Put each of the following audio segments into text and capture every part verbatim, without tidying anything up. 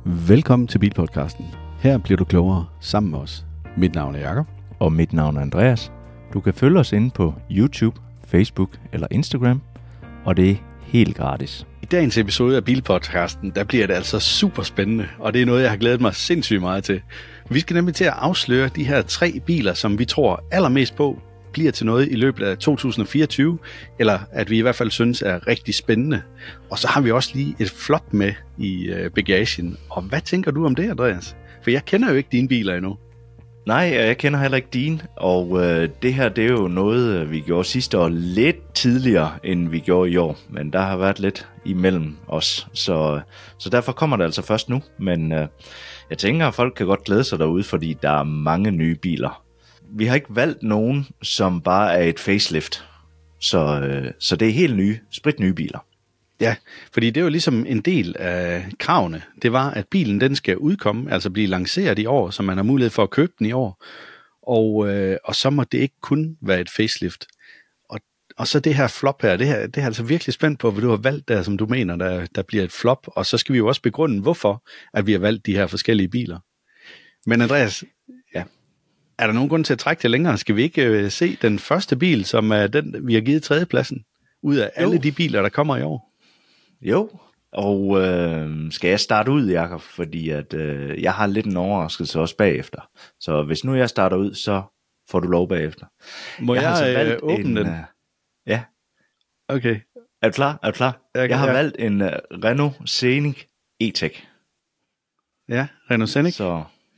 Velkommen til Bilpodcasten. Her bliver du klogere sammen med os. Mit navn er Jakob. Og mit navn er Andreas. Du kan følge os inde på YouTube, Facebook eller Instagram, og det er helt gratis. I dagens episode af Bilpodcasten, der bliver det altså super spændende, og det er noget, jeg har glædet mig sindssygt meget til. Vi skal nemlig til at afsløre de her tre biler, som vi tror allermest på bliver til noget i løbet af to tusind fireogtyve, eller at vi i hvert fald synes er rigtig spændende. Og så har vi også lige et flop med i øh, bagagen. Og hvad tænker du om det, Andreas? For jeg kender jo ikke dine biler endnu. Nej, jeg kender heller ikke din, og øh, det her det er jo noget, vi gjorde sidste år lidt tidligere, end vi gjorde i år. Men der har været lidt imellem os, så, så derfor kommer det altså først nu. Men øh, jeg tænker, at folk kan godt glæde sig derude, fordi der er mange nye biler. Vi har ikke valgt nogen, som bare er et facelift, så, øh, så det er helt nye, spritnye biler. Ja, fordi det er jo ligesom en del af kravene. Det var, at bilen den skal udkomme, altså blive lanceret i år, så man har mulighed for at købe den i år. Og, øh, og så må det ikke kun være et facelift. Og, og så det her flop her, det her, det er altså virkelig spændt på, hvad du har valgt der, som du mener, der, der bliver et flop. Og så skal vi jo også begrunde, hvorfor at vi har valgt de her forskellige biler. Men Andreas, ja. Er der nogen grund til at trække det længere? Skal vi ikke øh, se den første bil, som er den, vi har givet tredjepladsen, ud af alle jo. de biler, der kommer i år? Jo, og øh, skal jeg starte ud, Jakob? Fordi at, øh, jeg har lidt en overraskelse også bagefter. Så hvis nu jeg starter ud, så får du lov bagefter. Må jeg, jeg altså øh, åbne en, den? Uh, ja. Okay. Er du klar? Er du klar? Jeg, jeg har ja. valgt en uh, Renault Scenic E-Tech. Ja, Renault Scenic. Så...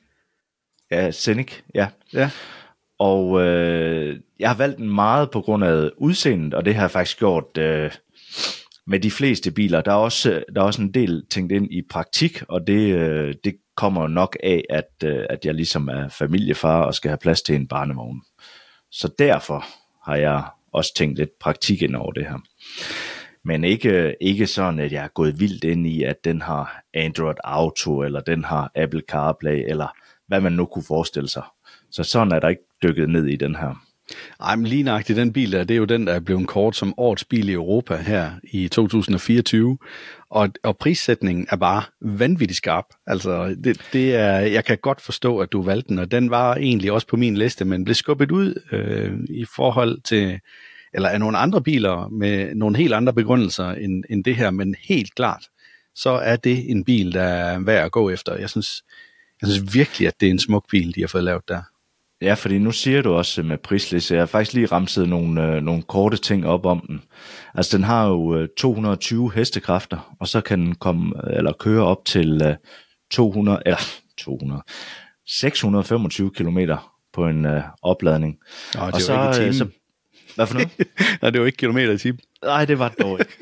Ja, Scenic, ja. ja. Og øh, jeg har valgt den meget på grund af udseendet, og det har jeg faktisk gjort øh, med de fleste biler. Der er også, der er også en del tænkt ind i praktik, og det, øh, det kommer nok af, at, øh, at jeg ligesom er familiefar og skal have plads til en barnevogn. Så derfor har jeg også tænkt lidt praktik ind over det her. Men ikke, ikke sådan, at jeg er gået vildt ind i, at den har Android Auto, eller den har Apple CarPlay, eller hvad man nu kunne forestille sig. Så sådan er der ikke dykket ned i den her. Ej, men lige nøjagtigt den bil der, det er jo den, der er blevet kåret som årets bil i Europa her i to tusind fireogtyve. Og, og prissætningen er bare vanvittigt skarp. Altså, det, det er, jeg kan godt forstå, at du valgte den, og den var egentlig også på min liste, men blev skubbet ud øh, i forhold til, eller af nogle andre biler med nogle helt andre begrundelser end, end det her, men helt klart, så er det en bil, der er værd at gå efter. Jeg synes, Jeg synes virkelig, at det er en smuk bil, de har fået lavet der. Ja, fordi nu siger du også med prisliste, jeg har faktisk lige ramset nogle, øh, nogle korte ting op om den. Altså den har jo øh, to hundrede og tyve hestekræfter, og så kan den komme, eller køre op til øh, to hundrede, eller to hundrede, seks hundrede og femogtyve kilometer på en øh, opladning. Nå, det og så, jo ikke øh, så, hvad for noget? Nej, det var ikke kilometer i timen. Nej, det var det dog ikke.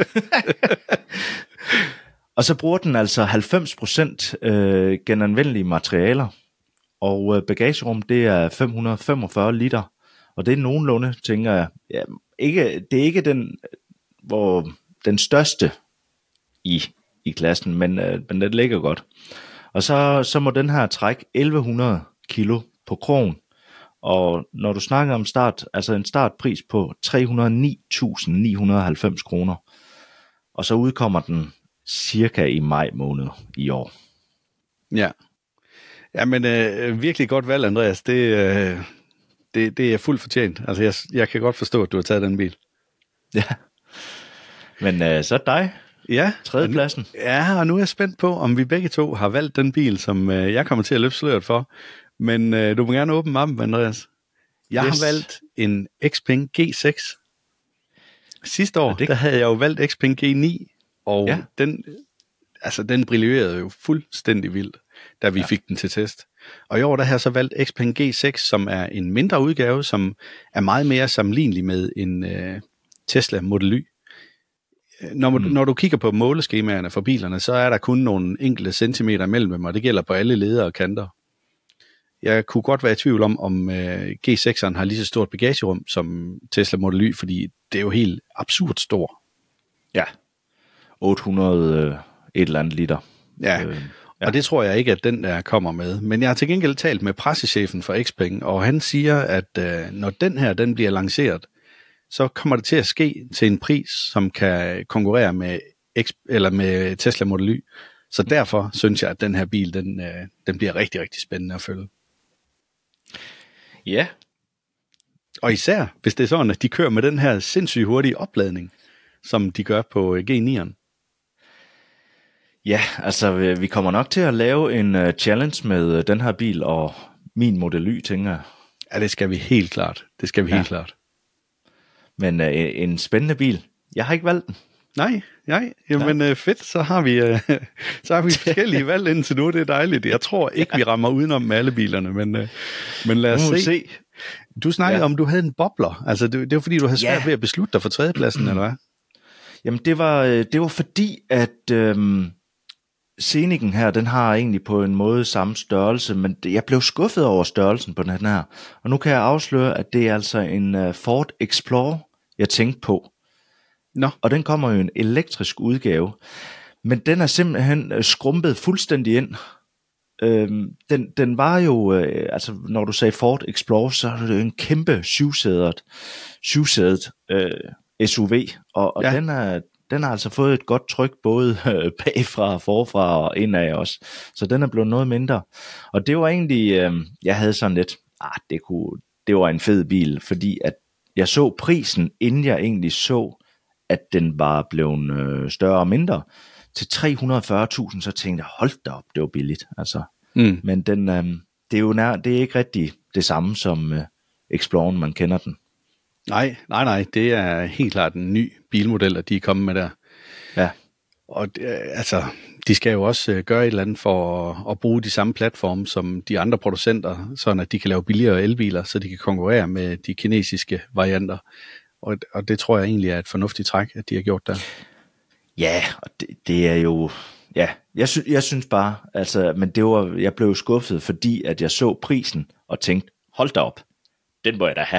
Og så bruger den altså halvfems procent øh, genanvendelige materialer, og øh, bagagerum det er fem hundrede og femogfyrre liter, og det er nogenlunde, tænker jeg, ja, ikke, det er ikke den, hvor den største i, i klassen, men, øh, men det ligger godt. Og så, så må den her trække elleve hundrede kilo på krogen, og når du snakker om start, altså en startpris på tre hundrede og ni tusind ni hundrede og halvfems kroner, og så udkommer den cirka i maj måned i år. Ja, ja men øh, virkelig godt valg, Andreas. Det, øh, det, det er fuldt fortjent. Altså, jeg, jeg kan godt forstå, at du har taget den bil. Ja, men øh, så dig. Ja. Tredjepladsen. Ja, og nu er jeg spændt på, om vi begge to har valgt den bil, som øh, jeg kommer til at løfte sløret for. Men øh, du må gerne åbne mappen, Andreas. Jeg yes. har valgt en Xpeng G seks. Sidste år, det... der havde jeg jo valgt Xpeng G ni. Og ja. den, altså den brillerede jo fuldstændig vildt, da vi ja. fik den til test. Og i år der har jeg så valgt Xpeng G seks, som er en mindre udgave, som er meget mere sammenlignelig med en uh, Tesla Model Y. Når, mm. når du kigger på måleskemaerne for bilerne, så er der kun nogle enkelte centimeter mellem dem, og det gælder på alle ledere og kanter. Jeg kunne godt være i tvivl om, om uh, G sekseren har lige så stort bagagerum som Tesla Model Y, fordi det er jo helt absurd stor. Ja. otte hundrede et eller andet liter. Ja, øh, ja, og det tror jeg ikke, at den der kommer med. Men jeg har til gengæld talt med pressechefen for Xpeng, og han siger, at øh, når den her den bliver lanceret, så kommer det til at ske til en pris, som kan konkurrere med, X, eller med Tesla Model Y. Så derfor synes jeg, at den her bil, den, øh, den bliver rigtig, rigtig spændende at følge. Ja. Og især, hvis det er sådan, at de kører med den her sindssygt hurtige opladning, som de gør på G ni'eren. Ja, altså vi kommer nok til at lave en uh, challenge med uh, den her bil og min Model Y, tænker jeg. Ja, det skal vi helt klart. Det skal vi ja. helt klart. Men uh, en spændende bil. Jeg har ikke valgt den. Nej, nej. Jamen ja. fedt, så har vi, uh, så har vi forskellige valg indtil nu. Det er dejligt. Jeg tror ikke, vi rammer udenom med alle bilerne, men, uh, men lad os se. se. Du snakkede ja. om, du havde en bobler. Altså, det, det var fordi, du havde svært ja. ved at beslutte dig for tredjepladsen, eller hvad? Jamen, det var, det var fordi, at øhm, Sceniken her, den har egentlig på en måde samme størrelse, men jeg blev skuffet over størrelsen på den her. Og nu kan jeg afsløre, at det er altså en uh, Ford Explorer, jeg tænkte på. Nå. Og den kommer jo en elektrisk udgave, men den er simpelthen skrumpet fuldstændig ind. Øhm, den, den var jo, øh, altså når du sagde Ford Explorer, så er det jo en kæmpe syvsædet, syvsædet øh, S U V, og, og ja. den, er, den har altså fået et godt tryk, både øh, bagfra, forfra og indad også, så den er blevet noget mindre. Og det var egentlig, øh, jeg havde sådan lidt, ah, det, kunne, det var en fed bil, fordi at jeg så prisen, inden jeg egentlig så, at den var blevet øh, større og mindre, til tre hundrede og fyrre tusind, så tænkte jeg, hold da op, det var billigt. Altså. Mm. Men den, øh, det er jo nær, det er ikke rigtig det samme som øh, Exploreren, man kender den. Nej, nej, nej, det er helt klart en ny bilmodel, at de er kommet med der. Ja. Og øh, altså, de skal jo også øh, gøre et eller andet for at, at bruge de samme platforme som de andre producenter, sådan at de kan lave billigere elbiler, så de kan konkurrere med de kinesiske varianter. Og, og det tror jeg egentlig er et fornuftigt træk, at de har gjort der. Ja, og det, det er jo, ja, jeg, sy- jeg synes bare, altså, men det var, jeg blev skuffet, fordi at jeg så prisen og tænkte, hold da op, den må jeg da have.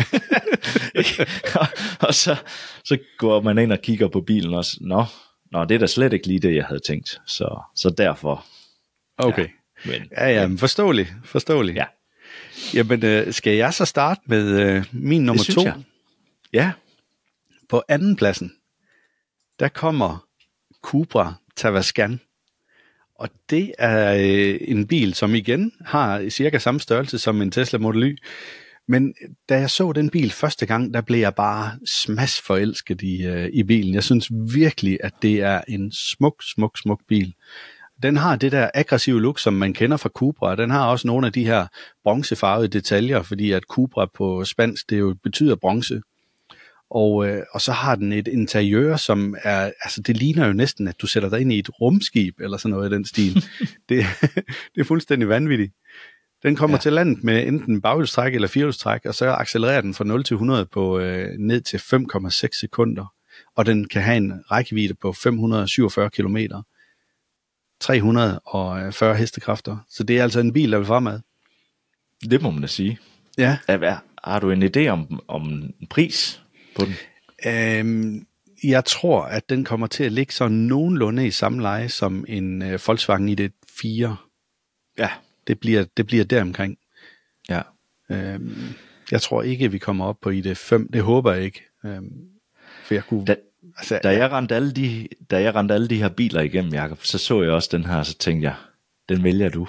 og, og så, så går man ind og kigger på bilen og nå, nå, det er da slet ikke lige det, jeg havde tænkt, så, så derfor. Okay, ja, men, ja, ja, men forståeligt, forståeligt. Ja. Jamen, øh, skal jeg så starte med øh, min nummer to? Jeg. Ja. På anden pladsen, der kommer Cupra Tavascan, og det er øh, en bil, som igen har cirka samme størrelse som en Tesla Model Y, men da jeg så den bil første gang, der blev jeg bare smash forelsket i, øh, i bilen. Jeg synes virkelig, at det er en smuk, smuk, smuk bil. Den har det der aggressive look, som man kender fra Cupra. Den har også nogle af de her bronzefarvede detaljer, fordi at Cupra på spansk, det jo betyder bronze. Og, øh, og så har den et interiør, som er, altså det ligner jo næsten, at du sætter dig ind i et rumskib, eller sådan noget i den stil. det, det er fuldstændig vanvittigt. Den kommer ja. til landet med enten baghjulstræk eller firehjulstræk, og så accelererer den fra nul til hundrede på øh, ned til fem komma seks sekunder. Og den kan have en rækkevidde på fem hundrede og syvogfyrre kilometer. tre hundrede og fyrre hestekræfter. Så det er altså en bil, der vil fremad. Det må man da sige. Ja. Har du en idé om, om en pris på den? Øhm, jeg tror, at den kommer til at ligge så nogenlunde i samme leje som en øh, Volkswagen I D fire. Ja. Det bliver, det bliver deromkring. Ja. Øhm, jeg tror ikke, vi kommer op på I D fem. Det håber jeg ikke. Øhm, for jeg kunne... Da, altså, da, jeg rendte alle de, da jeg rendte alle de her biler igennem, Jacob, så så jeg også den her, så tænkte jeg, den vælger du.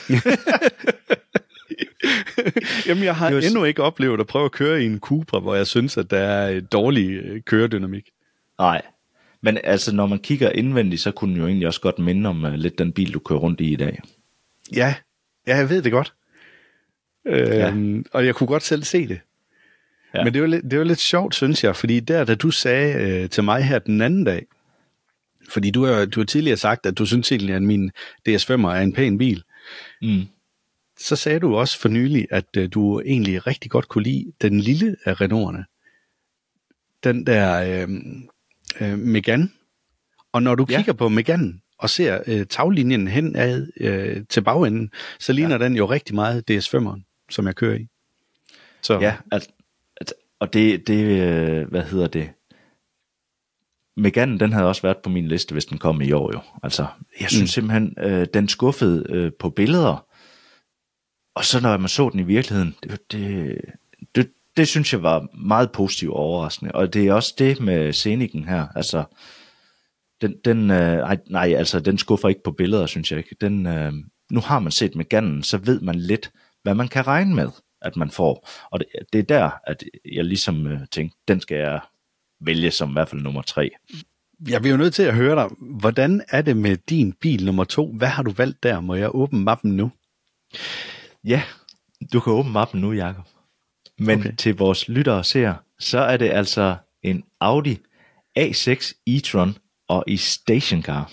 Jamen, jeg har endnu ikke oplevet at prøve at køre i en Cupra, hvor jeg synes, at der er et dårlig køredynamik. Nej, men altså, når man kigger indvendigt, så kunne den jo egentlig også godt minde om uh, lidt den bil, du kører rundt i i dag. Ja, ja, jeg ved det godt. Ja. Øhm, og jeg kunne godt selv se det. Ja. Men det var, lidt, det var lidt sjovt, synes jeg, fordi der, da du sagde øh, til mig her den anden dag, fordi du har, du har tidligere sagt, at du synes egentlig, at min D S fem'er er en pæn bil. Mm. Så sagde du også for nylig, at øh, du egentlig rigtig godt kunne lide den lille af Renault'erne. Den der øh, øh, Megane. Og når du ja. kigger på Meganen og ser øh, taglinjen henad øh, til bagenden, så ligner ja. den jo rigtig meget D S fem'eren, som jeg kører i. Så. Ja, altså, altså, og det, det øh, hvad hedder det? Meganen, den havde også været på min liste, hvis den kom i år jo. Altså, jeg synes mm. simpelthen, øh, den skuffede øh, på billeder, og så når man så den i virkeligheden, det, det, det, det synes jeg var meget positivt overraskende. Og det er også det med Sceniken her. Altså, Den, den, øh, nej, nej, altså den skuffer ikke på billeder, synes jeg ikke. Den, øh, nu har man set Meganen, så ved man lidt, hvad man kan regne med, at man får. Og det, det er der, at jeg ligesom øh, tænkte, den skal jeg vælge som i hvert fald nummer tre. Jeg bliver jo nødt til at høre dig. Hvordan er det med din bil nummer to? Hvad har du valgt der? Må jeg åbne mappen nu? Ja, du kan åbne mappen nu, Jakob. Men okay. Til vores lyttere og seere, så er det altså en Audi A seks e-tron og i stationcar.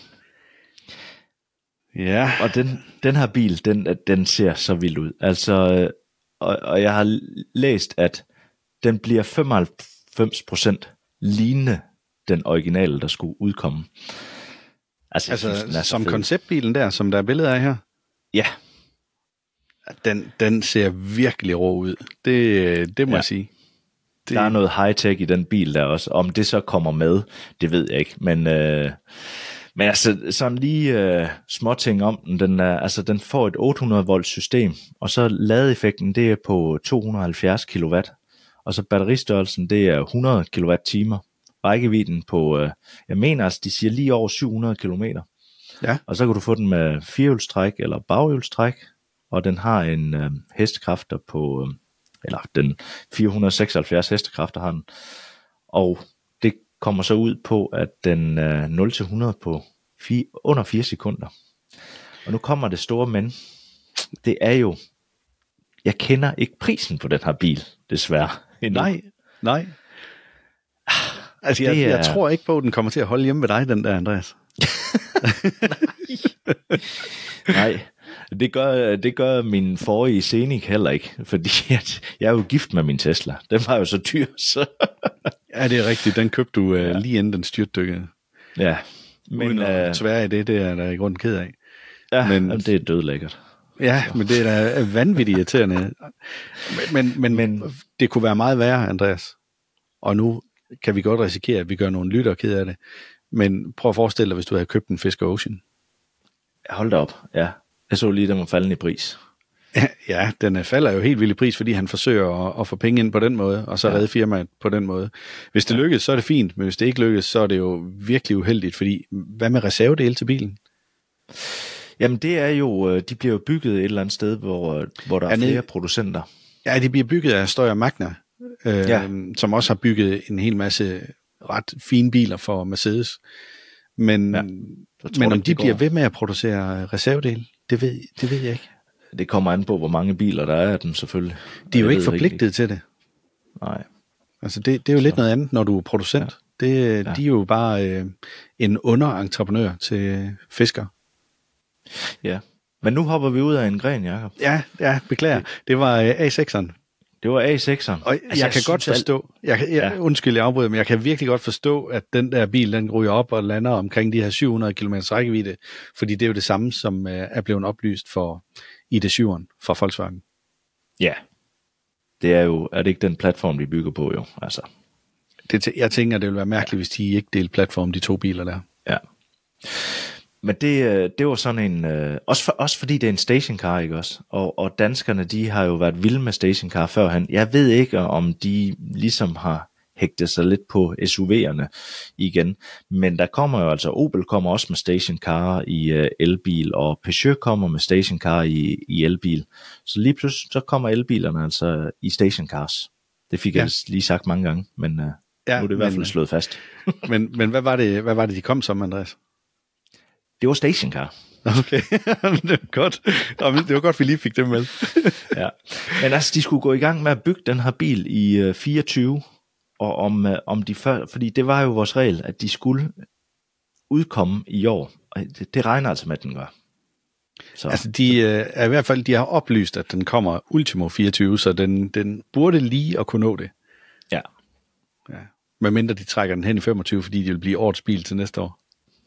Ja. Og den, den her bil, den, den ser så vild ud. Altså, og, og jeg har læst, at den bliver femoghalvfems procent lignende den originale, der skulle udkomme. Altså, altså synes, som fed. Konceptbilen der, som der er billeder af her? Ja. Den, den ser virkelig rå ud. Det, det må ja. jeg sige. Det... Der er noget high-tech i den bil der også. Om det så kommer med, det ved jeg ikke. Men, øh, men altså, sådan lige øh, småting om den. Den, er, altså, den får et otte hundrede volt system, og så ladeeffekten, det er på to hundrede og halvfjerds kilowatt. Og så batteristørrelsen, det er hundrede kilowatt-timer. Rækkevidden på, øh, jeg mener altså, de siger lige over syv hundrede kilometer. Ja. Og så kan du få den med firehjulstræk eller baghjulstræk, og den har en øh, hestekræfter på, øh, eller den fire hundrede og seksoghalvfjerds hestekræfter har den, og det kommer så ud på, at den øh, nul til hundrede på fire, under fire sekunder. Og nu kommer det store men, det er jo, jeg kender ikke prisen på den her bil, desværre. Endnu. Nej, nej. Altså, jeg, er... jeg tror ikke på, at den kommer til at holde hjemme ved dig, den der, Andreas. Nej. Nej, det gør, det gør min forrige Scenic heller ikke, fordi jeg, jeg er jo gift med min Tesla. Den var jo så dyr, så... Ja, det er rigtigt. Den købte du ja. uh, lige inden den styrtdykkede. Ja. Men uden at uh, svære i det, det er jeg da i grunden ked af. Ja, men, det er dødlækkert. Ja, så. Men det er da vanvittigt irriterende. Men, men, men det kunne være meget værre, Andreas. Og nu kan vi godt risikere, at vi gør nogle lyttere ked af det. Men prøv at forestille dig, hvis du havde købt en Fisker Ocean. Hold da op, ja. Jeg så lige, den var faldende i pris. Ja, ja, den falder jo helt vildt i pris, fordi han forsøger at, at få penge ind på den måde, og så ja. redde firmaet på den måde. Hvis det ja. lykkes, så er det fint, men hvis det ikke lykkes, så er det jo virkelig uheldigt, fordi hvad med reservedele til bilen? Jamen det er jo, de bliver jo bygget et eller andet sted, hvor, hvor der er flere ja, producenter. Ja, de bliver bygget af Steyr Magna, øh, ja. som også har bygget en hel masse ret fine biler for Mercedes. Men, ja. men om de bliver ved med at producere reservedele, det ved, det ved jeg ikke. Det kommer an på, hvor mange biler der er af dem selvfølgelig. De er jo ikke forpligtet ikke. til det. Nej. Altså det, det er jo så. lidt noget andet, når du er producent. Ja. Det, ja. De er jo bare øh, en underentreprenør til Fisker. Ja, men nu hopper vi ud af en gren, Jakob. Ja, ja, beklager. Det var øh, A sekseren. Det var A sekseren. Og altså, jeg, jeg kan godt forstå, jeg, jeg, ja. undskyld, jeg afbryder, men jeg kan virkelig godt forstå, at den der bil, den ryger op og lander omkring de her syv hundrede kilometer rækkevidde, fordi det er jo det samme, som øh, er blevet oplyst for I D syveren fra Volkswagen. Ja, det er jo, er det ikke den platform, de bygger på jo, altså. Det, jeg tænker, det ville være mærkeligt, ja. hvis de ikke delte platform, de to biler der. Ja. Men det, det var sådan en, øh, også, for, også fordi det er en stationcar, ikke også? Og, og danskerne, de har jo været vilde med stationcar førhen. Jeg ved ikke, om de ligesom har hægtet sig lidt på S U V'erne igen. Men der kommer jo altså, Opel kommer også med stationcar i øh, elbil, og Peugeot kommer med stationcar i, i elbil. Så lige pludselig, så kommer elbilerne altså i stationcars. Det fik ja. jeg lige sagt mange gange, men øh, ja, nu er det i hvert fald slået fast. men men hvad, var det, hvad var det, de kom som, Andreas? Det var stationcar. Okay, det var godt. Det var godt, vi lige fik det med. Ja. Men altså, de skulle gå i gang med at bygge den her bil i uh, fireogtyve, og om, uh, om de før, fordi det var jo vores regel, at de skulle udkomme i år. Og det, det regner altså med, at den gør. Så. Altså, de er i hvert fald, de har oplyst, at den kommer ultimo fireogtyve, så den, den burde lige at kunne nå det. Ja. Ja. Medmindre de trækker den hen i femogtyve, fordi de vil blive årets bil til næste år.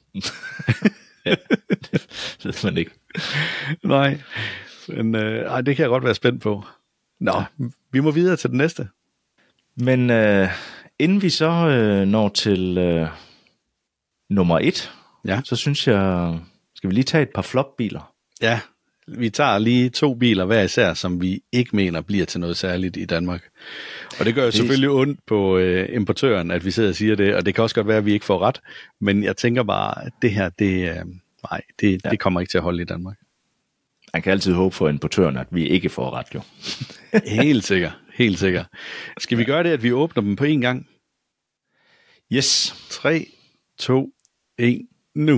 Ja, det ved man ikke. Nej, men øh, ej, det kan jeg godt være spændt på. Nå, ja. Vi må videre til den næste. Men øh, inden vi så øh, når til øh, nummer et, ja. så synes jeg, skal vi lige tage et par flopbiler? Ja, vi tager lige to biler hver især, som vi ikke mener bliver til noget særligt i Danmark. Og det gør jo det... selvfølgelig ondt på øh, importøren, at vi sidder og siger det, og det kan også godt være, at vi ikke får ret, men jeg tænker bare, at det her, det, øh, nej, det, ja. det kommer ikke til at holde i Danmark. Man kan altid håbe for importøren, at vi ikke får ret, jo. Helt sikkert, helt sikkert. Skal vi gøre det, at vi åbner dem på en gang? Yes. tre, to, et, nu.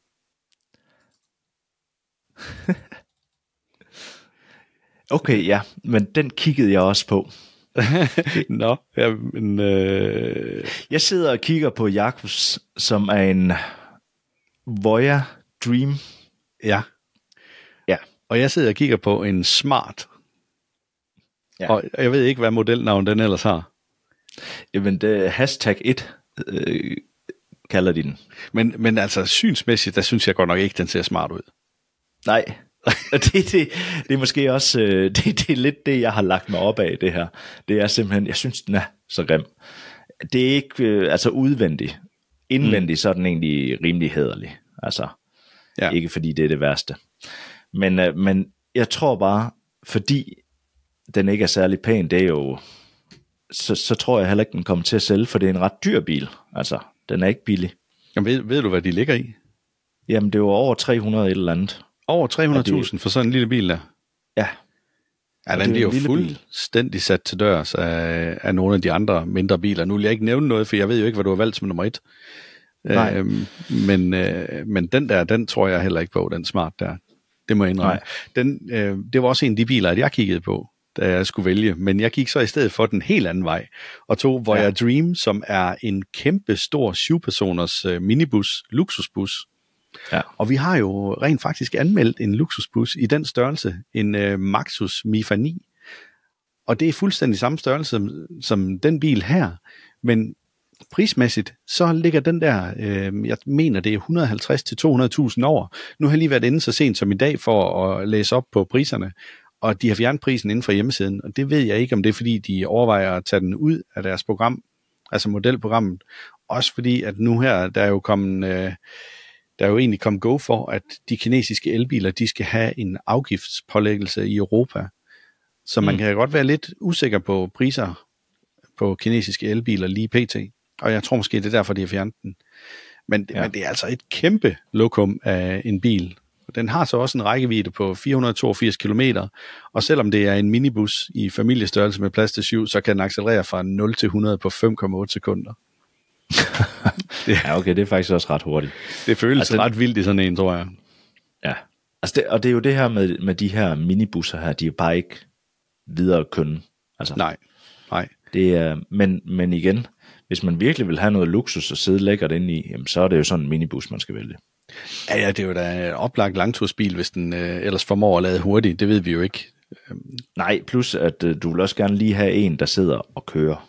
Okay, ja, men den kiggede jeg også på. Nå, ja, men... Øh... Jeg sidder og kigger på Jacobs, som er en Voya Dream. Ja. Ja. Og jeg sidder og kigger på en Smart. Ja. Og jeg ved ikke, hvad modelnavn den ellers har. Jamen, det er hashtag et, øh, kalder de den. Men, men altså, synsmæssigt, der synes jeg godt nok ikke, den ser smart ud. Nej, det, det, det er måske også, øh, det, det er lidt det, jeg har lagt mig op af, det her. Det er simpelthen, jeg synes, den er så grim. Det er ikke, øh, altså udvendigt. Indvendigt, mm. så er den egentlig rimelig hæderlig. Altså, ja. Ikke fordi det er det værste. Men, øh, men jeg tror bare, fordi den ikke er særlig pæn, det er jo, så, så tror jeg heller ikke, den kommer til at sælge, for det er en ret dyr bil. Altså, den er ikke billig. Jamen, ved, ved du, hvad de ligger i? Jamen, det var over tre hundrede et eller andet. Over tre hundrede tusind for sådan en lille bil der? Ja. Ja, den bliver jo fuldstændig sat til dørs af, af nogle af de andre mindre biler. Nu vil jeg ikke nævne noget, for jeg ved jo ikke, hvad du har valgt som nummer et. Nej. Øhm, men, øh, men den der, den tror jeg heller ikke på, den Smart der. Det må jeg indrømme. Den, øh, det var også en af de biler, at jeg kiggede på, da jeg skulle vælge. Men jeg gik så i stedet for den helt anden vej, og tog Voya ja. Dream, som er en kæmpe stor syv-personers øh, minibus, luksusbus. Ja. Og vi har jo rent faktisk anmeldt en luksusbus i den størrelse, en øh, Maxus Mifa ni. Og det er fuldstændig samme størrelse som, som den bil her, men prismæssigt, så ligger den der, øh, jeg mener det er et hundrede og halvtreds til to hundrede tusind over. Nu har jeg lige været inde så sent som i dag for at læse op på priserne, og de har fjernet prisen inden for hjemmesiden, og det ved jeg ikke, om det er fordi, de overvejer at tage den ud af deres program, altså modelprogrammet. Også fordi, at nu her, der er jo kommet, øh, der er jo egentlig kommet go for, at de kinesiske elbiler, de skal have en afgiftspålæggelse i Europa. Så man mm. kan godt være lidt usikker på priser på kinesiske elbiler lige pt. Og jeg tror måske, det er derfor, de har fjernet den. Men, ja. men det er altså et kæmpe lokum af en bil. Den har så også en rækkevidde på fire hundrede og toogfirs kilometer, og selvom det er en minibus i familiestørrelse med plads til syv, så kan den accelerere fra nul til hundrede på fem komma otte sekunder. det, ja, okay, det er faktisk også ret hurtigt. Det føles altså, ret vildt i sådan en, tror jeg. Ja, altså det, og det er jo det her med, med de her minibusser her, de er bare ikke videre kønne. Altså, nej, nej. Det er, men, men igen, hvis man virkelig vil have noget luksus og sidde lækkert inde i, jamen, så er det jo sådan en minibus, man skal vælge. Ja, ja, det er jo da en oplagt langtursbil, hvis den øh, ellers formår at lade hurtigt. Det ved vi jo ikke. Nej, plus at øh, du vil også gerne lige have en, der sidder og kører.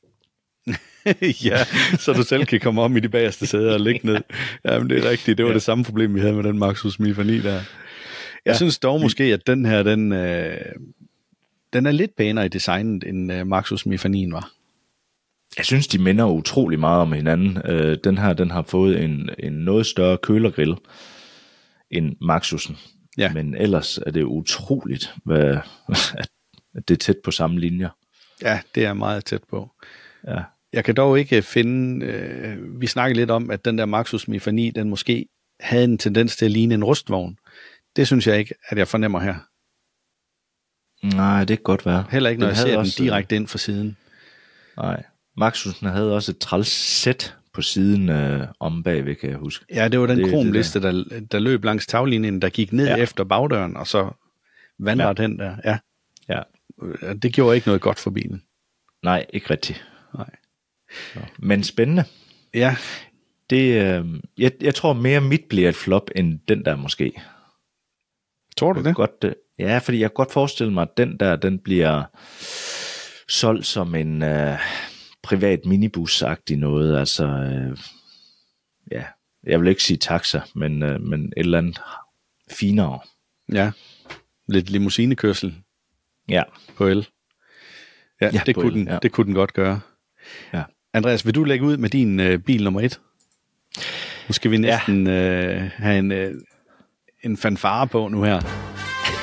Ja, så du selv kan komme om i de bagerste sæder og ligge ned. Jamen, det er rigtigt. Det var ja. det samme problem, vi havde med den Maxus Mifa ni der. Jeg ja. synes dog måske, at den her, den, øh, den er lidt pænere i designet, end øh, Maxus Mifa ni var. Jeg synes, de minder utrolig meget om hinanden. Øh, den her, den har fået en, en noget større kølergrill end Maxusen. Ja. Men ellers er det utroligt, hvad, at det er tæt på samme linjer. Ja, det er meget tæt på. Ja. Jeg kan dog ikke finde, øh, vi snakkede lidt om, at den der Maxus Mifa ni, den måske havde en tendens til at ligne en rustvogn. Det synes jeg ikke, at jeg fornemmer her. Nej, det kan godt være. Heller ikke, når den jeg ser også, den direkte ind fra siden. Nej. Maxusen havde også et træls sæt på siden øh, om bagved, kan jeg huske. Ja, det var den det, kromliste, det der. Der, der løb langs taglinjen, der gik ned ja. efter bagdøren, og så vandrede ja. den der. Ja. ja. Det gjorde ikke noget godt for bilen. Nej, ikke rigtigt. Nej. Så. Men spændende. Ja. Det, øh, jeg, jeg tror mere mit bliver et flop, end den der måske. Tror du det? Godt, øh, ja, fordi jeg kan godt forestille mig, at den der, den bliver solgt som en øh, privat minibus-agtig noget. Altså, øh, ja, jeg vil ikke sige taxa, men, øh, men et eller andet finere. Ja, lidt limousinekørsel. Ja. På el. Ja, ja det, kunne el, den, ja. det kunne den godt gøre. Ja. Andreas, vil du lægge ud med din øh, bil nummer et? Nu skal vi næsten ja. øh, have en, øh, en fanfare på nu her.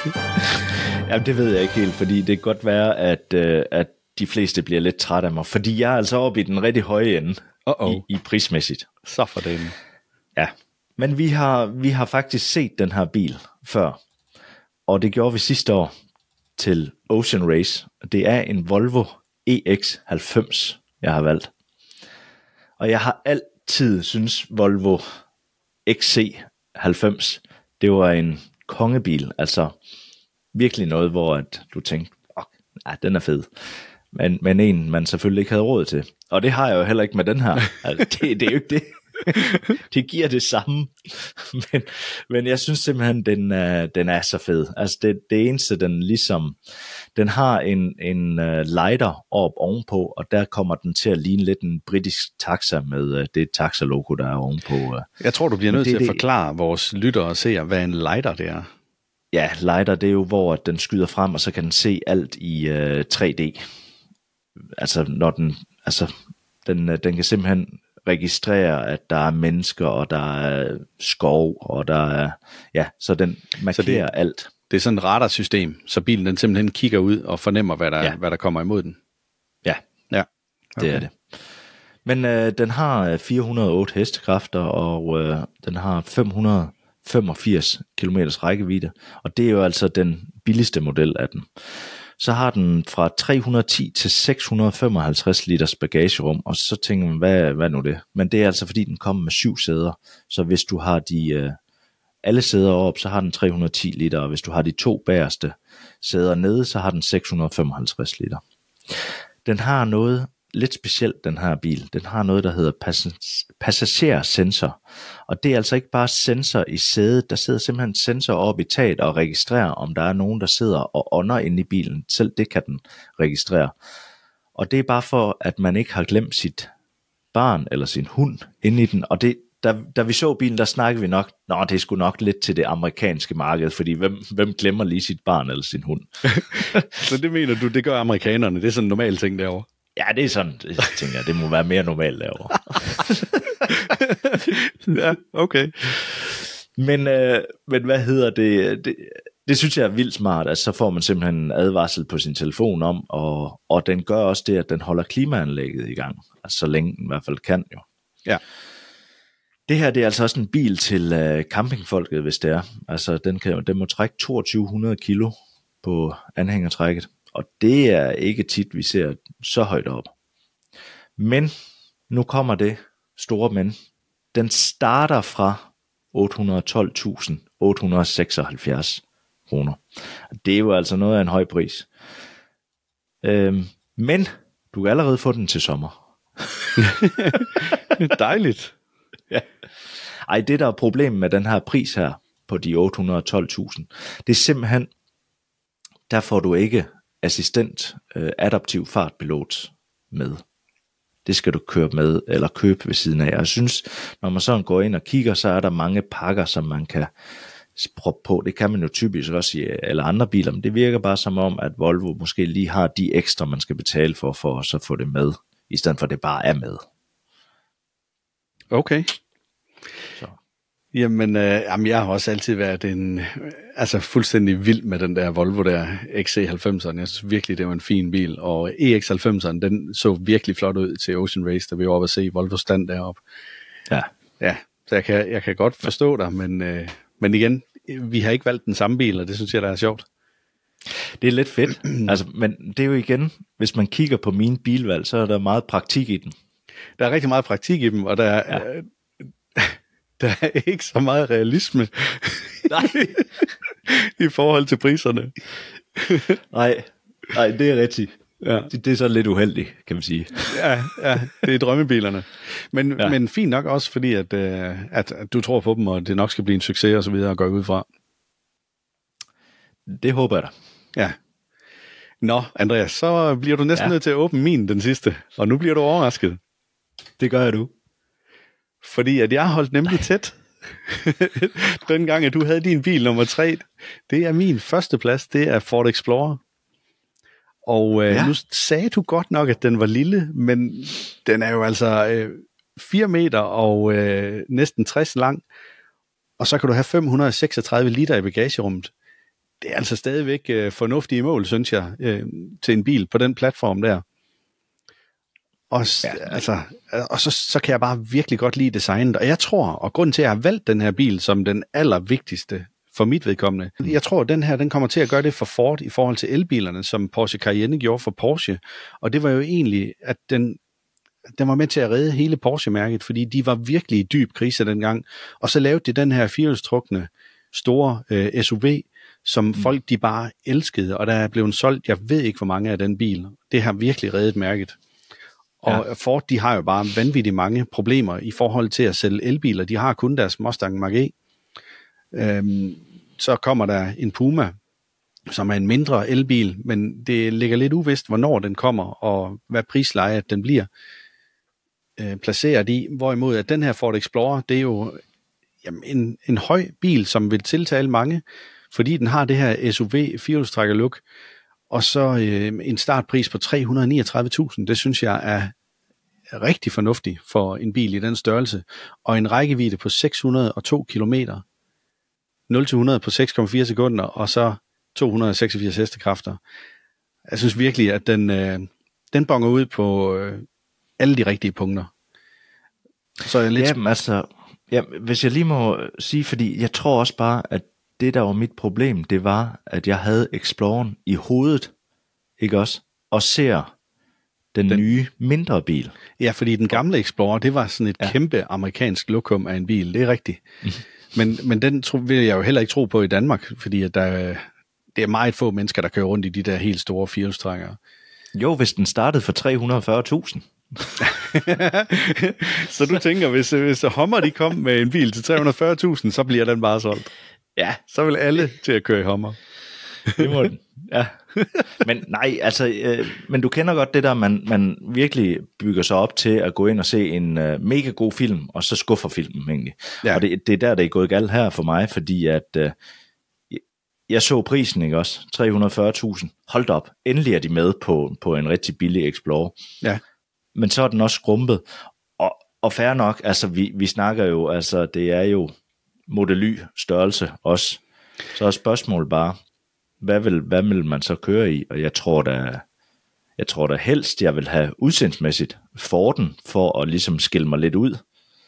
Jamen, det ved jeg ikke helt, fordi det kan godt være, at, øh, at de fleste bliver lidt trætte af mig, fordi jeg er altså oppe i den rigtig høje ende i, i prismæssigt. Så for den. Ja, men vi har, vi har faktisk set den her bil før, og det gjorde vi sidste år til Ocean Race. Det er en Volvo E X halvfems, jeg har valgt. Og jeg har altid synes Volvo X C halvfems, det var en kongebil, altså virkelig noget, hvor at du tænkte, åh, ja, den er fed. Men, men en, man selvfølgelig ikke havde råd til. Og det har jeg jo heller ikke med den her. Altså, det, det er jo ikke det. Det giver det samme. Men, men jeg synes simpelthen, den er, den er så fed. Altså det, det eneste, den ligesom, den har en, en uh, lighter op ovenpå, og der kommer den til at ligne lidt en britisk taxa med uh, det taxa-logo, der er ovenpå. Uh. Jeg tror, du bliver nødt det, til at det, forklare vores lyttere og seere, hvad en lighter det er. Ja, lighter, det er jo, hvor den skyder frem, og så kan den se alt i uh, tre D. Altså, når den, altså, den, den kan simpelthen registrere, at der er mennesker, og der er skov, og der er, ja, så den markerer så det, alt. Det er sådan et radarsystem, så bilen den simpelthen kigger ud og fornemmer, hvad der, ja. hvad der kommer imod den. Ja, ja. Okay. Det er det. Men øh, den har fire hundrede og otte hestekræfter, og øh, den har fem hundrede og femogfirs kilometers rækkevidde, og det er jo altså den billigste model af den. Så har den fra tre hundrede og ti til seks hundrede og femoghalvtreds liters bagagerum, og så tænker man, hvad, hvad nu det? Men det er altså fordi, den kommer med syv sæder, så hvis du har de øh, alle sæder op, så har den tre hundrede og ti liter, og hvis du har de to bagerste sæder nede, så har den seks hundrede og femoghalvtreds liter. Den har noget lidt specielt, den her bil. Den har noget, der hedder pas- passagersensor, og det er altså ikke bare sensor i sædet, der sidder simpelthen sensor oppe i taget og registrerer, om der er nogen, der sidder og ånder inde i bilen. Selv det kan den registrere. Og det er bare for, at man ikke har glemt sit barn eller sin hund inde i den, og det Da, da vi så bilen, der snakkede vi nok, nå, det er sgu nok lidt til det amerikanske marked, fordi hvem, hvem glemmer lige sit barn eller sin hund? Så det mener du, det gør amerikanerne, det er sådan en normal ting derovre? Ja, det er sådan, det tænker jeg, det må være mere normalt derovre. Ja, okay. Men, øh, men hvad hedder det, det? Det synes jeg er vildt smart, at så får man simpelthen en advarsel på sin telefon om, og, og den gør også det, at den holder klimaanlægget i gang, altså så længe den i hvert fald kan jo. Ja. Det her, det er altså også en bil til øh, campingfolket, hvis det er. Altså, den, kan, den må trække toogtyve hundrede kilo på anhængertrækket, og det er ikke tit, vi ser så højt op. Men, nu kommer det store men. Den starter fra ottehundrede og tolv tusind otte hundrede og seksoghalvfjerds kroner. Det er jo altså noget af en høj pris. Øhm, men, du kan allerede få den til sommer. Dejligt. Ja. Ej, det der er problemet med den her pris her på de otte hundrede og tolv tusind, det er simpelthen, der får du ikke assistent øh, adaptiv fartpilot med. Det skal du køre med eller købe ved siden af. Jeg synes, når man sådan går ind og kigger, så er der mange pakker, som man kan proppe på. Det kan man jo typisk også i alle andre biler, men det virker bare som om, at Volvo måske lige har de ekstra, man skal betale for, for at så få det med, i stedet for at det bare er med. Okay. Så. Jamen, øh, jamen, jeg har også altid været en, øh, altså fuldstændig vild med den der Volvo der X C halvfemseren. Jeg synes virkelig, det var en fin bil, og E X halvfemseren, den så virkelig flot ud til Ocean Race, da vi var oppe at se Volvo stand deroppe. Ja. Ja, så jeg kan, jeg kan godt forstå dig, men, øh, men igen, vi har ikke valgt den samme bil, og det synes jeg, der er sjovt. Det er lidt fedt, altså, men det er jo igen, hvis man kigger på mine bilvalg, så er der meget praktik i den. Der er rigtig meget praktik i dem, og der er, ja. øh, der er ikke så meget realisme Nej. i forhold til priserne. Nej, nej, det er rigtigt. Ja. Det, det er så lidt uheldigt, kan man sige. Ja, ja, det er drømmebilerne. Men, ja. men fint nok også, fordi at, øh, at, at du tror på dem, og det nok skal blive en succes og så videre, og gå ud fra. Det håber jeg da. Ja. Nå, Andreas, så bliver du næsten ja. nødt til at åbne min, den sidste, og nu bliver du overrasket. Det gør jeg du. Fordi at jeg holdt nemlig tæt. Dengang, at du havde din bil nummer tre, det er min første plads, det er Ford Explorer. Og øh, ja. nu sagde du godt nok, at den var lille, men den er jo altså øh, fire meter og øh, næsten tres lang, og så kan du have fem hundrede og seksogtredive liter i bagagerummet. det er altså stadigvæk øh, fornuftige mål, synes jeg, øh, til en bil på den platform der. Og, ja. altså, og så, så kan jeg bare virkelig godt lide designet, og jeg tror, og grunden til, at jeg har valgt den her bil som den allervigtigste for mit vedkommende, jeg tror, at den her den kommer til at gøre det for Ford i forhold til elbilerne, som Porsche Cayenne gjorde for Porsche, og det var jo egentlig, at den, den var med til at redde hele Porsche-mærket, fordi de var virkelig i dyb krise dengang, og så lavede de den her firehjulstrukne store øh, S U V, som mm. folk de bare elskede, og der er blevet solgt, jeg ved ikke hvor mange af den bil, det har virkelig reddet mærket. Og ja. Ford, de har jo bare vanvittigt mange problemer i forhold til at sælge elbiler. De har kun deres Mustang Mach-E. Øhm, så kommer der en Puma, som er en mindre elbil, men det ligger lidt uvist, hvornår den kommer, og hvad prisleje den bliver øh, placeret i. Hvorimod at den her Ford Explorer, det er jo jamen, en, en høj bil, som vil tiltale mange, fordi den har det her S U V firehjulstrækker look, og så øh, en startpris på tre hundrede og niogtredive tusind. Det synes jeg er rigtig fornuftigt for en bil i den størrelse, og en rækkevidde på seks hundrede og to kilometer, nul til hundrede på seks komma fire sekunder, og så to hundrede og seksogfirs hestekræfter. Jeg synes virkelig, at den, øh, den bonger ud på øh, alle de rigtige punkter. Så er jeg lidt... Jamen altså, ja, hvis jeg lige må sige, fordi jeg tror også bare, at det der var mit problem, det var, at jeg havde Exploreren i hovedet, ikke også? Og ser den, den nye, mindre bil. Ja, fordi den gamle Explorer, det var sådan et ja. kæmpe amerikansk lokum af en bil, det er rigtigt. men, men den tro, vil jeg jo heller ikke tro på i Danmark, fordi at der, det er meget få mennesker, der kører rundt i de der helt store firehjulstrækkere. Jo, hvis den startede for tre hundrede og fyrre tusind. Så du tænker, hvis, hvis Hummer de kom med en bil til tre hundrede og fyrre tusind, så bliver den bare solgt. Ja, så vil alle til at køre i Hummer. Det må den. Ja. Men nej, altså, øh, men du kender godt det der, man, man virkelig bygger sig op til at gå ind og se en øh, mega god film, og så skuffer filmen egentlig. Ja. Og det, det er der, det er gået galt her for mig, fordi at øh, jeg så prisen, ikke også? tre hundrede og fyrre tusind. Hold op, endelig er de med på, på en rigtig billig Explorer. Ja. Men så er den også skrumpet. Og, og fair nok, altså vi, vi snakker jo, altså det er jo Model Y størrelse også. Så er spørgsmålet bare, hvad vil, hvad vil man så køre i? Og jeg tror da, jeg tror da helst, jeg vil have udseendsmæssigt Forden, for at ligesom skille mig lidt ud.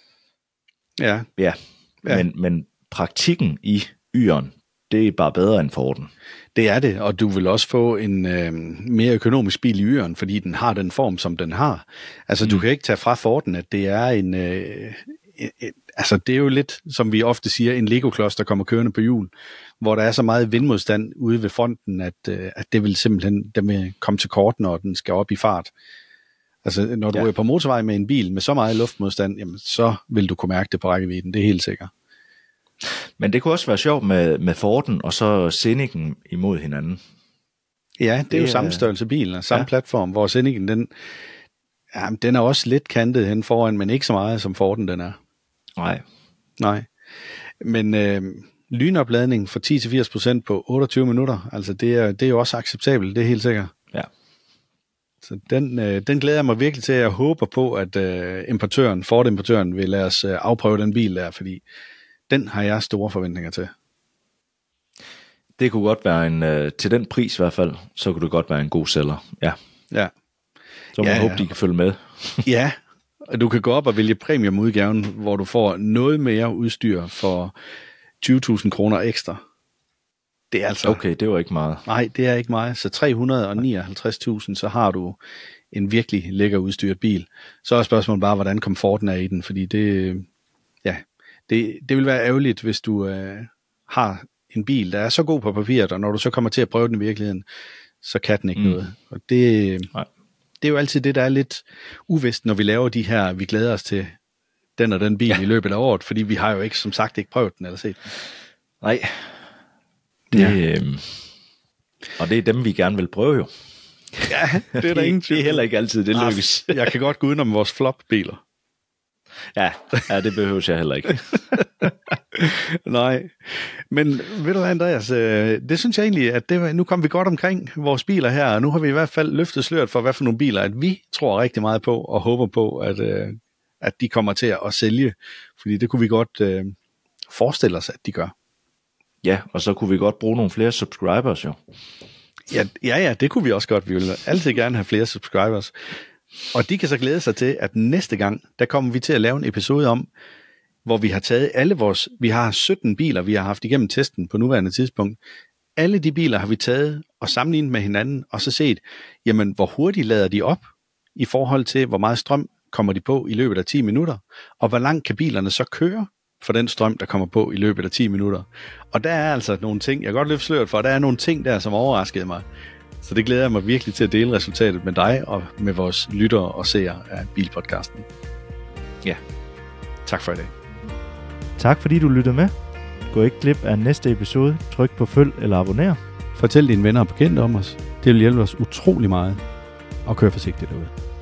Ja. Ja, ja. Men, men praktikken i Y'eren, det er bare bedre end Forden. Det er det, og du vil også få en øh, mere økonomisk bil i Y'eren, fordi den har den form, som den har. Altså, mm. du kan ikke tage fra Forden, at det er en... Øh, et, et, altså, det er jo lidt, som vi ofte siger, en Lego-klods, der kommer kørende på hjul, hvor der er så meget vindmodstand ude ved fronten, at, øh, at det vil simpelthen den vil komme til kort, når den skal op i fart. Altså, når du ja. er på motorvej med en bil med så meget luftmodstand, jamen, så vil du kunne mærke det på rækkevidden, det er helt sikkert. Men det kunne også være sjovt med, med Forden og så Sceniken imod hinanden. Ja, det, det er jo samme størrelse bil og samme ja. platform, hvor Sceniken, den, ja, den er også lidt kantet hen foran, men ikke så meget som Forden den er. Nej. Nej. Men øh, lynopladning for ti til firs procent på otteogtyve minutter, altså det er, det er jo også acceptabelt, det er helt sikkert. Ja. Så den, øh, den glæder jeg mig virkelig til. Jeg håber på, at øh, importøren, Ford-importøren vil lade os øh, afprøve den bil der, fordi den har jeg store forventninger til. Det kunne godt være en, øh, til den pris i hvert fald, så kunne det godt være en god sælger. Ja. Ja. Så må ja, jeg håbe, ja. de kan følge med. Ja, og du kan gå op og vælge premiumudgaven, hvor du får noget mere udstyr for tyve tusind kroner ekstra. Det er altså... Okay, det var ikke meget. Nej, det er ikke meget. Så tre hundrede og nioghalvtreds tusind, så har du en virkelig lækker udstyret bil. Så er spørgsmålet bare, hvordan komforten er i den, fordi det... Ja, det, det vil være ærgerligt, hvis du øh, har en bil, der er så god på papiret, og når du så kommer til at prøve den i virkeligheden, så kan den ikke mm. noget. Og det, det er jo altid det, der er lidt uvist, når vi laver de her, vi glæder os til den og den bil ja. i løbet af året, fordi vi har jo ikke, som sagt, ikke prøvet den eller set den. Nej. Det, ja. øh, og det er dem, vi gerne vil prøve jo. Ja, det er der ingen tvivl. Det er heller ikke altid, det lykkes. Jeg kan godt gå udenom vores flop-biler. Ja, ja, det behøver jeg heller ikke. Nej, men ved du hvad, Andreas, det synes jeg egentlig, at det, nu kom vi godt omkring vores biler her, og nu har vi i hvert fald løftet sløret for, hvad for nogle biler, at vi tror rigtig meget på, og håber på, at, at de kommer til at sælge, fordi det kunne vi godt uh, forestille os, at de gør. Ja, og så kunne vi godt bruge nogle flere subscribers jo. Ja, ja, ja, det kunne vi også godt. Vi vil altid gerne have flere subscribers. Og de kan så glæde sig til, at næste gang, der kommer vi til at lave en episode om, hvor vi har taget alle vores, vi har sytten biler, vi har haft igennem testen på nuværende tidspunkt. Alle de biler har vi taget og sammenlignet med hinanden, og så set, jamen, hvor hurtigt lader de op, i forhold til, hvor meget strøm kommer de på i løbet af ti minutter, og hvor langt kan bilerne så køre for den strøm, der kommer på i løbet af ti minutter. Og der er altså nogle ting, jeg kan godt løfte sløret for, der er nogle ting der, som overraskede mig. Så det glæder jeg mig virkelig til at dele resultatet med dig og med vores lyttere og seere af Bilpodcasten. Ja, tak for i dag. Tak fordi du lyttede med. Gå ikke glip af næste episode. Tryk på følg eller abonner. Fortæl dine venner og bekendte om os. Det vil hjælpe os utrolig meget. Og kør forsigtigt derude.